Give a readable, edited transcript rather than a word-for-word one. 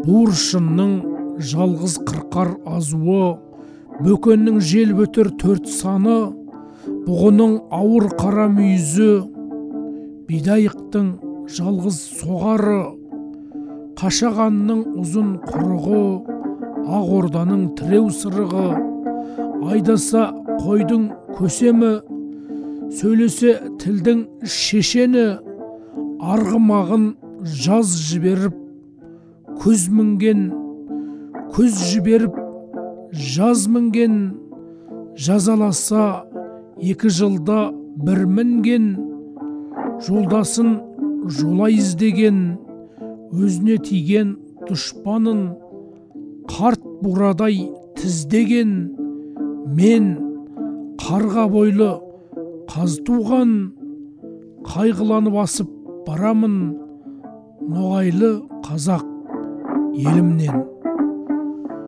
буыршынның жалғыз қырқар азуы, бөкеннің жел бөтер төрт саны, бұғының ауыр қара мүйізі, бидайықтың жалғыз соғары, қашағанның ұзын құрығы, ақ орданың тіреу сырығы, айдаса қойдың көсемі, сөйлесе тілдің шешені, арғымағын жаз жіберіп, күз мінген, күз жіберіп, жаз мінген, жазаласа екі жылда бір мінген, жолдасын жолай іздеген, өзіне тиген дұшпанын қарт бурадай тіздеген, мен қарға бойлы қаз туған, қайғыланып асып барамын ноғайлы қазақ елімнен.